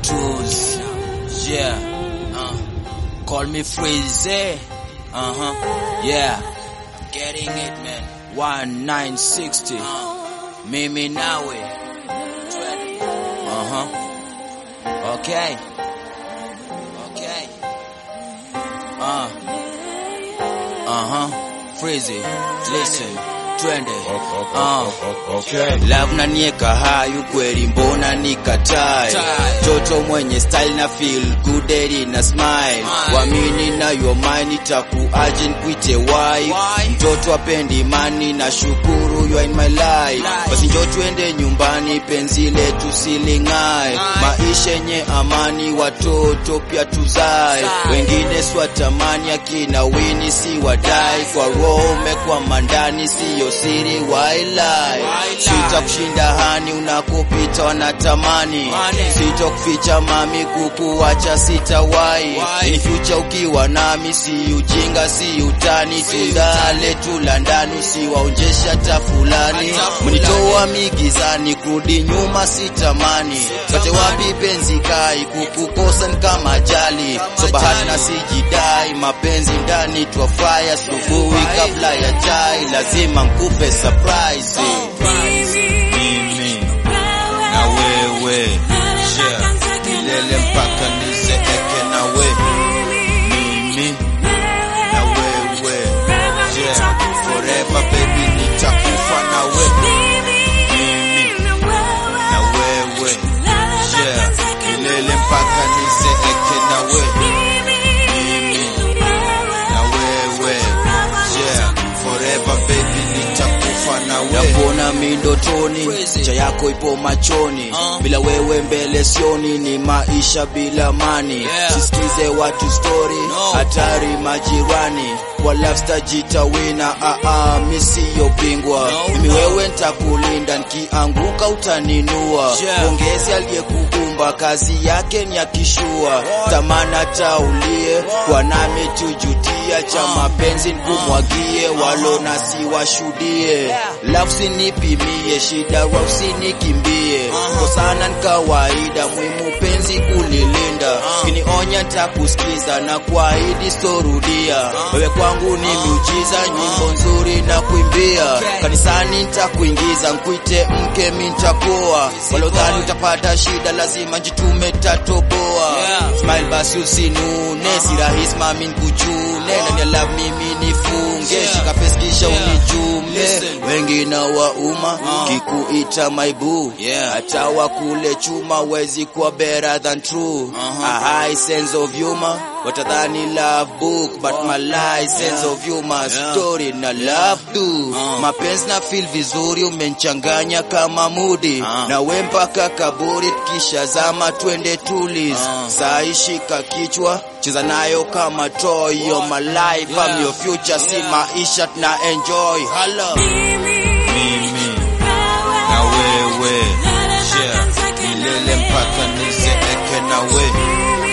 tools. Yeah. Call me Freezy. Yeah. Getting it, man. 1960. Mimi nawe. Okay. Freezy, listen, twende. Okay. Love na nieka hayu kweli mbona nikatai. Toto mwenye style na feel good na smile. Wamini na your mind itakuaje nikuite wife. Mtoto apendi imani na shukuru you are in my life. Basi njoo twende nyumbani penzi letu silingai. Maisha yenye amani watoto pia tuzae. Wengine swatamani akina wini si wadai. Kwa roho umekuwa mandani siyo siri wailai. Sitakushinda hani unakopita wanatamani. Sitakuficha mami kukuacha sitawai. In future ukiwa nami si ujinga si utani. Tundale tulandani siwaonjesha tafulani. Mnitoa migizani kurudi nyuma sitamani. Pate wapi penzi kai kukukosa ni kama jali. So bahati na sijidai mapenzi ndani twafaya. Subuhi kabla ya chai lazima nkupe surprise. Mimi na wewe, yeah. Milele mpaka nizeeke na wewe. Mimi na wewe, yeah. Forever baby nitakufa na wewe. Mimi na wewe, yeah. Milele mpaka nizeeke na wewe. Mimi na wewe, yeah. Forever baby nitakufa na wewe. Nakuona mindotoni, picha yako ipo machoni. Bila wewe mbele sioni ni maisha bila amani. Sisikize watu story, hatari majirani. Kwa love star jitawina, mimi siyo bingwa. Mimi wewe nitakulinda, nikianguka utaninua. Ongezi aliyekuumba kazi yake ni akishua. Tamana taulie, kwa nami tujutia. Cha mapenzi nikumwagie, walona siwashuhudie. Love sinipimie, shida wa usinikimbie. Kwa sana ni kawaida, muhimu penzi kulilinda. Kinionya nitakusikiza na kuahidi sitorudia. Wewe kwangu ni miujiza, nyimbo nzuri na kuimbia. Kanisani nitakuingiza, nkuite mke mimi nitakuoa. Walodhani utapata shida lazima jitume tatoboa. Smile basi usinune, si rahisi mami nikujune. Ndani ya love mimi nifunge, shika pesa kisha unijume. Wengi na wauma, kikuita my boo. Hata wakule chuma wezi kuwa better than true. A high sense of humor, watadhani love book, but my life sense of humor. Story na love do. Mapenzi na feel vizuri umenichanganya kama mudi. Na we mpaka kaburi kisha zama twende tulis. Saishika kichwa, cheza nayo kama toy. You're my life, I'm your future, si maisha tuna enjoy. Hello. Mimi na wewe, yeah. Milele mpaka nizeeke na wewe.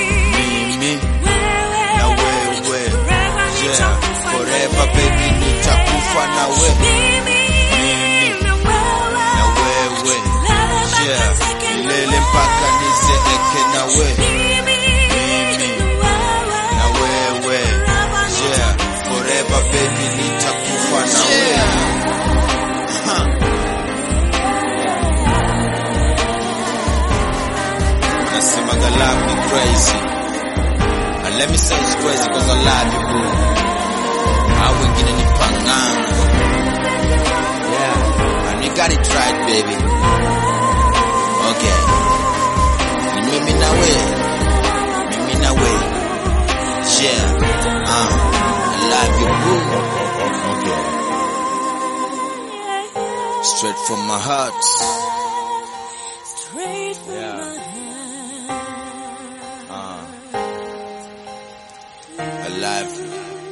Mimi na wewe, yeah. Forever baby nitakufa na wewe. Mimi na wewe, yeah. Milele mpaka nizeeke na wewe. Mimi na wewe, yeah. Forever baby nitakufa na wewe. Nasemaga love me crazy, and let me say it's crazy cause I love you boo. Hao wengine ni panganga. Yeah, and we got it right baby. Okay, ni mimi na wewe, yeah. I love you boo. Okay, straight from my heart. I love you.